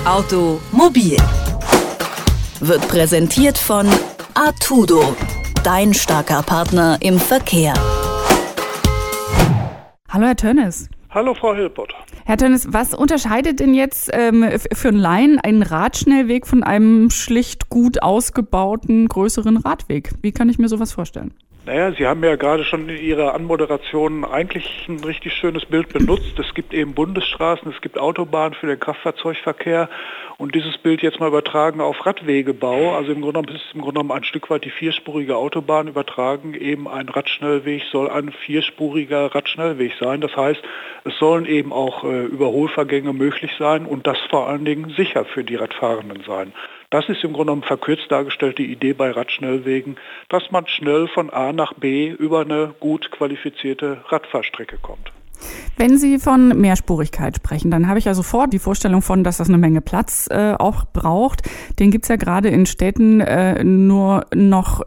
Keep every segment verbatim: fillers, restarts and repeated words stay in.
Automobil wird präsentiert von Artudo, dein starker Partner im Verkehr. Hallo Herr Tönnes. Hallo Frau Hilpert. Herr Tönnes, was unterscheidet denn jetzt ähm, für einen Laien einen Radschnellweg von einem schlicht gut ausgebauten größeren Radweg? Wie kann ich mir sowas vorstellen? Naja, Sie haben ja gerade schon in Ihrer Anmoderation eigentlich ein richtig schönes Bild benutzt. Es gibt eben Bundesstraßen, es gibt Autobahnen für den Kraftfahrzeugverkehr und dieses Bild jetzt mal übertragen auf Radwegebau. Also im Grunde genommen ist es im Grunde genommen ein Stück weit die vierspurige Autobahn übertragen. Eben ein Radschnellweg soll ein vierspuriger Radschnellweg sein. Das heißt, es sollen eben auch äh, Überholvergänge möglich sein und das vor allen Dingen sicher für die Radfahrenden sein. Das ist im Grunde genommen verkürzt dargestellt die Idee bei Radschnellwegen, dass man schnell von A nach B über eine gut qualifizierte Radfahrstrecke kommt. Wenn Sie von Mehrspurigkeit sprechen, dann habe ich ja sofort die Vorstellung von, dass das eine Menge Platz äh, auch braucht. Den gibt's ja gerade in Städten äh, nur noch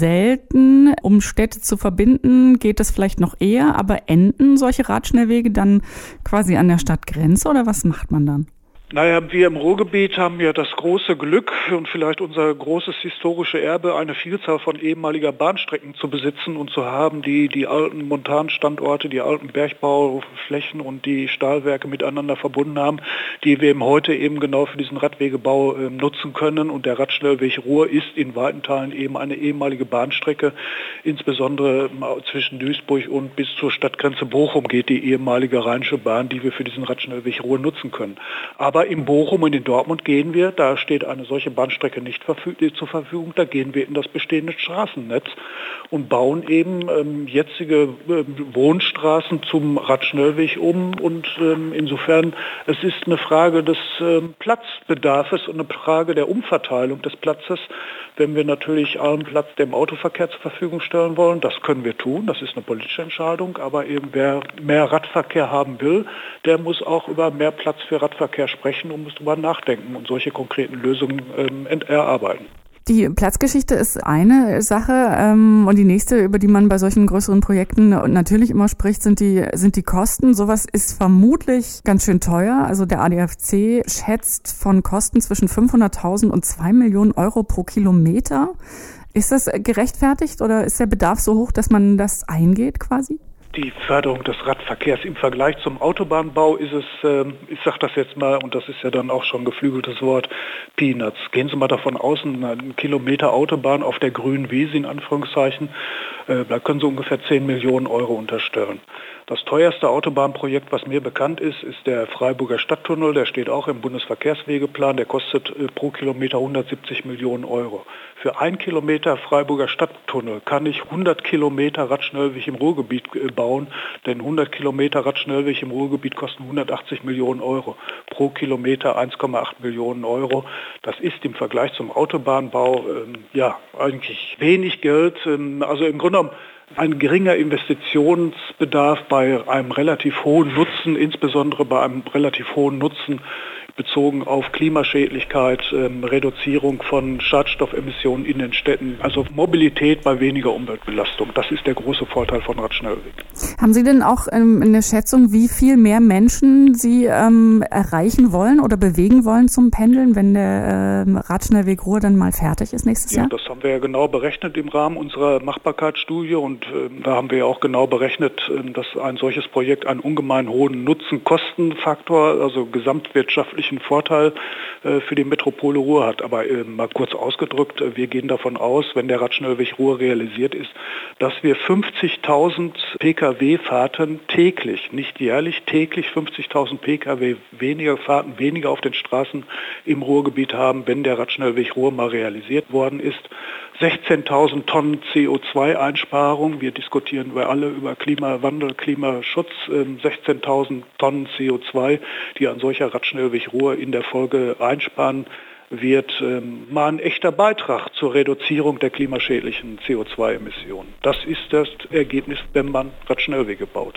selten. Um Städte zu verbinden, geht es vielleicht noch eher, aber enden solche Radschnellwege dann quasi an der Stadtgrenze oder was macht man dann? Naja, wir im Ruhrgebiet haben ja das große Glück und vielleicht unser großes historische Erbe, eine Vielzahl von ehemaliger Bahnstrecken zu besitzen und zu haben, die die alten Montanstandorte, die alten Bergbauflächen und die Stahlwerke miteinander verbunden haben, die wir eben heute eben genau für diesen Radwegebau äh, nutzen können. Und der Radschnellweg Ruhr ist in weiten Teilen eben eine ehemalige Bahnstrecke, insbesondere zwischen Duisburg und bis zur Stadtgrenze Bochum geht die ehemalige Rheinische Bahn, die wir für diesen Radschnellweg Ruhr nutzen können. Aber in Bochum und in Dortmund gehen wir, da steht eine solche Bahnstrecke nicht verfüg- zur Verfügung, da gehen wir in das bestehende Straßennetz und bauen eben ähm, jetzige äh, Wohnstraßen zum Radschnellweg um und ähm, insofern, es ist eine Frage des ähm, Platzbedarfs und eine Frage der Umverteilung des Platzes. Wenn wir natürlich allen Platz dem Autoverkehr zur Verfügung stellen wollen, das können wir tun, das ist eine politische Entscheidung, aber eben wer mehr Radverkehr haben will, der muss auch über mehr Platz für Radverkehr sprechen und muss darüber nachdenken und solche konkreten Lösungen ähm, erarbeiten. Die Platzgeschichte ist eine Sache ähm, und die nächste, über die man bei solchen größeren Projekten natürlich immer spricht, sind die sind die Kosten. Sowas ist vermutlich ganz schön teuer. Also der A D F C schätzt von Kosten zwischen fünfhunderttausend und zwei Millionen Euro pro Kilometer. Ist das gerechtfertigt oder ist der Bedarf so hoch, dass man das eingeht quasi? Die Förderung des Radverkehrs im Vergleich zum Autobahnbau ist es, äh, ich sage das jetzt mal, und das ist ja dann auch schon ein geflügeltes Wort, Peanuts. Gehen Sie mal davon aus, ein Kilometer Autobahn auf der grünen Wiese in Anführungszeichen, äh, da können Sie ungefähr zehn Millionen Euro unterstellen. Das teuerste Autobahnprojekt, was mir bekannt ist, ist der Freiburger Stadttunnel. Der steht auch im Bundesverkehrswegeplan. Der kostet äh, pro Kilometer hundertsiebzig Millionen Euro. Für ein Kilometer Freiburger Stadttunnel kann ich hundert Kilometer Radschnellweg im Ruhrgebiet äh, bauen, denn hundert Kilometer Radschnellweg im Ruhrgebiet kosten hundertachtzig Millionen Euro. Pro Kilometer eins Komma acht Millionen Euro. Das ist im Vergleich zum Autobahnbau ähm, ja eigentlich wenig Geld. Ähm, also im Grunde genommen ein geringer Investitionsbedarf bei einem relativ hohen Nutzen, insbesondere bei einem relativ hohen Nutzen bezogen auf Klimaschädlichkeit, ähm, Reduzierung von Schadstoffemissionen in den Städten, also Mobilität bei weniger Umweltbelastung. Das ist der große Vorteil von Radschnellweg. Haben Sie denn auch ähm, eine Schätzung, wie viel mehr Menschen Sie ähm, erreichen wollen oder bewegen wollen zum Pendeln, wenn der ähm, Radschnellweg Ruhr dann mal fertig ist nächstes ja, Jahr? Das haben wir ja genau berechnet im Rahmen unserer Machbarkeitsstudie und äh, da haben wir ja auch genau berechnet, äh, dass ein solches Projekt einen ungemein hohen Nutzen-Kosten-Faktor, also gesamtwirtschaftlich Vorteil äh, für die Metropole Ruhr hat. Aber äh, mal kurz ausgedrückt, äh, wir gehen davon aus, wenn der Radschnellweg Ruhr realisiert ist, dass wir fünfzigtausend Pkw-Fahrten täglich, nicht jährlich, täglich fünfzigtausend Pkw weniger Fahrten, weniger auf den Straßen im Ruhrgebiet haben, wenn der Radschnellweg Ruhr mal realisiert worden ist. sechzehntausend Tonnen C O zwei Einsparung. Wir diskutieren wir alle über Klimawandel, Klimaschutz. sechzehntausend Tonnen C O zwei, die ein solcher Radschnellweg Ruhr in der Folge einsparen, wird ähm, mal ein echter Beitrag zur Reduzierung der klimaschädlichen C O zwei Emissionen. Das ist das Ergebnis, wenn man Radschnellwege baut.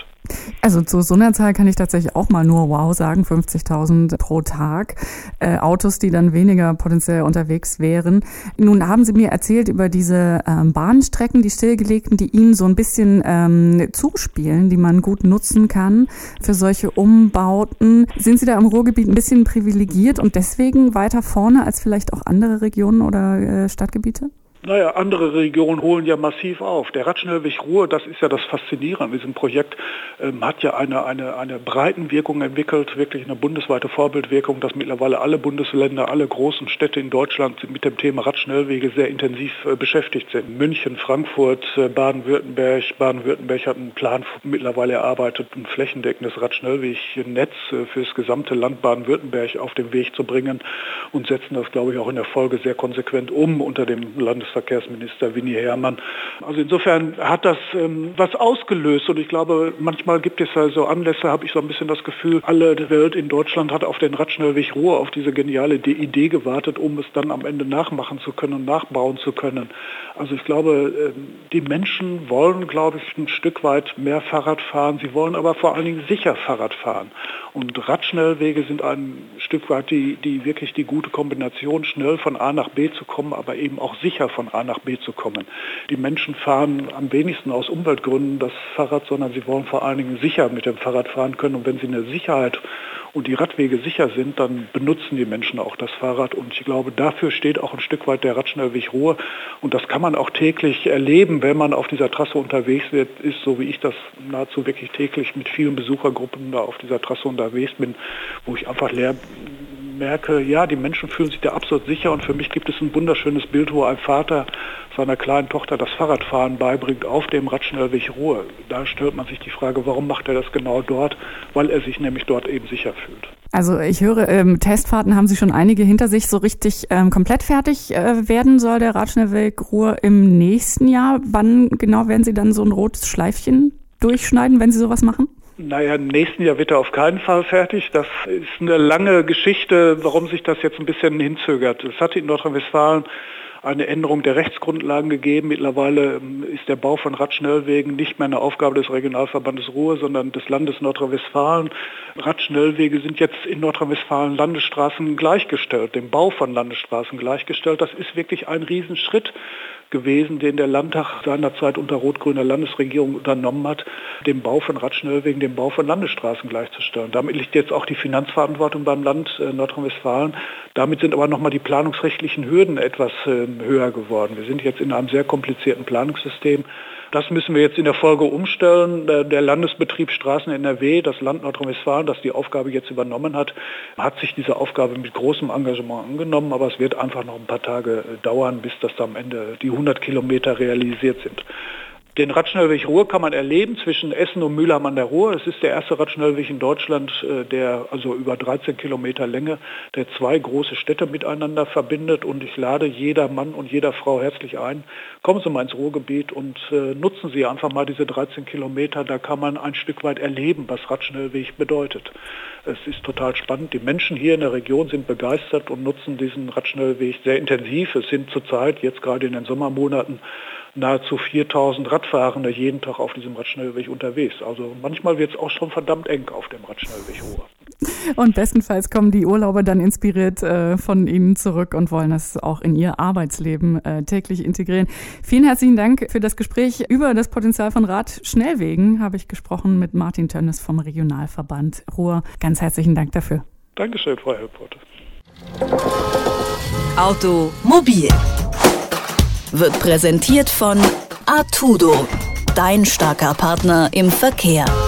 Also zu so einer Zahl kann ich tatsächlich auch mal nur wow sagen, fünfzigtausend pro Tag. Äh, Autos, die dann weniger potenziell unterwegs wären. Nun haben Sie mir erzählt über diese ähm, Bahnstrecken, die stillgelegten, die Ihnen so ein bisschen ähm, zuspielen, die man gut nutzen kann für solche Umbauten. Sind Sie da im Ruhrgebiet ein bisschen privilegiert und deswegen weiter vorne als vielleicht auch andere Regionen oder äh, Stadtgebiete? Naja, andere Regionen holen ja massiv auf. Der Radschnellweg Ruhr, das ist ja das Faszinierende an diesem Projekt, ähm, hat ja eine, eine, eine Breitenwirkung entwickelt, wirklich eine bundesweite Vorbildwirkung, dass mittlerweile alle Bundesländer, alle großen Städte in Deutschland mit dem Thema Radschnellwege sehr intensiv äh, beschäftigt sind. München, Frankfurt, äh, Baden-Württemberg. Baden-Württemberg hat einen Plan mittlerweile erarbeitet, ein flächendeckendes Radschnellwegnetz äh, für das gesamte Land Baden-Württemberg auf den Weg zu bringen und setzen das, glaube ich, auch in der Folge sehr konsequent um unter dem Landes Verkehrsminister Winnie Herrmann. Also insofern hat das ähm, was ausgelöst und ich glaube, manchmal gibt es ja so Anlässe, habe ich so ein bisschen das Gefühl, alle Welt in Deutschland hat auf den Radschnellweg Ruhr, auf diese geniale Idee gewartet, um es dann am Ende nachmachen zu können und nachbauen zu können. Also ich glaube, ähm, die Menschen wollen, glaube ich, ein Stück weit mehr Fahrrad fahren, sie wollen aber vor allen Dingen sicher Fahrrad fahren. Und Radschnellwege sind ein Stück weit die, die wirklich die gute Kombination, schnell von A nach B zu kommen, aber eben auch sicher von A nach B zu kommen. Die Menschen fahren am wenigsten aus Umweltgründen das Fahrrad, sondern sie wollen vor allen Dingen sicher mit dem Fahrrad fahren können. Und wenn sie eine Sicherheit und die Radwege sicher sind, dann benutzen die Menschen auch das Fahrrad. Und ich glaube, dafür steht auch ein Stück weit der Radschnellweg Ruhr. Und das kann man auch täglich erleben, wenn man auf dieser Trasse unterwegs ist, so wie ich das nahezu wirklich täglich mit vielen Besuchergruppen da auf dieser Trasse unterwegs bin, wo ich einfach leer merke, ja, die Menschen fühlen sich da absolut sicher und für mich gibt es ein wunderschönes Bild, wo ein Vater seiner kleinen Tochter das Fahrradfahren beibringt auf dem Radschnellweg Ruhr. Da stellt man sich die Frage, warum macht er das genau dort? Weil er sich nämlich dort eben sicher fühlt. Also ich höre, ähm, Testfahrten haben Sie schon einige hinter sich. So richtig ähm, komplett fertig äh, werden soll der Radschnellweg Ruhr im nächsten Jahr. Wann genau werden Sie dann so ein rotes Schleifchen durchschneiden, wenn Sie sowas machen? Naja, im nächsten Jahr wird er auf keinen Fall fertig. Das ist eine lange Geschichte, warum sich das jetzt ein bisschen hinzögert. Es hat in Nordrhein-Westfalen eine Änderung der Rechtsgrundlagen gegeben. Mittlerweile ist der Bau von Radschnellwegen nicht mehr eine Aufgabe des Regionalverbandes Ruhr, sondern des Landes Nordrhein-Westfalen. Radschnellwege sind jetzt in Nordrhein-Westfalen Landesstraßen gleichgestellt, dem Bau von Landesstraßen gleichgestellt. Das ist wirklich ein Riesenschritt gewesen, den der Landtag seinerzeit unter rot-grüner Landesregierung unternommen hat, den Bau von Radschnellwegen, den Bau von Landesstraßen gleichzustellen. Damit liegt jetzt auch die Finanzverantwortung beim Land äh, Nordrhein-Westfalen. Damit sind aber nochmal die planungsrechtlichen Hürden etwas äh, höher geworden. Wir sind jetzt in einem sehr komplizierten Planungssystem. Das müssen wir jetzt in der Folge umstellen. Der Landesbetrieb Straßen N R W, das Land Nordrhein-Westfalen, das die Aufgabe jetzt übernommen hat, hat sich diese Aufgabe mit großem Engagement angenommen, aber es wird einfach noch ein paar Tage dauern, bis das am Ende die hundert Kilometer realisiert sind. Den Radschnellweg Ruhr kann man erleben zwischen Essen und Mülheim an der Ruhr. Es ist der erste Radschnellweg in Deutschland, der also über dreizehn Kilometer Länge, der zwei große Städte miteinander verbindet. Und ich lade jeder Mann und jeder Frau herzlich ein, kommen Sie mal ins Ruhrgebiet und äh, nutzen Sie einfach mal diese dreizehn Kilometer. Da kann man ein Stück weit erleben, was Radschnellweg bedeutet. Es ist total spannend. Die Menschen hier in der Region sind begeistert und nutzen diesen Radschnellweg sehr intensiv. Es sind zurzeit, jetzt gerade in den Sommermonaten, nahezu viertausend Radfahrende jeden Tag auf diesem Radschnellweg unterwegs. Also manchmal wird es auch schon verdammt eng auf dem Radschnellweg Ruhr. Und bestenfalls kommen die Urlauber dann inspiriert äh, von Ihnen zurück und wollen das auch in ihr Arbeitsleben äh, täglich integrieren. Vielen herzlichen Dank für das Gespräch über das Potenzial von Radschnellwegen. Habe ich gesprochen mit Martin Tönnes vom Regionalverband Ruhr. Ganz herzlichen Dank dafür. Dankeschön, Frau Helpote. Automobil wird präsentiert von Artudo, dein starker Partner im Verkehr.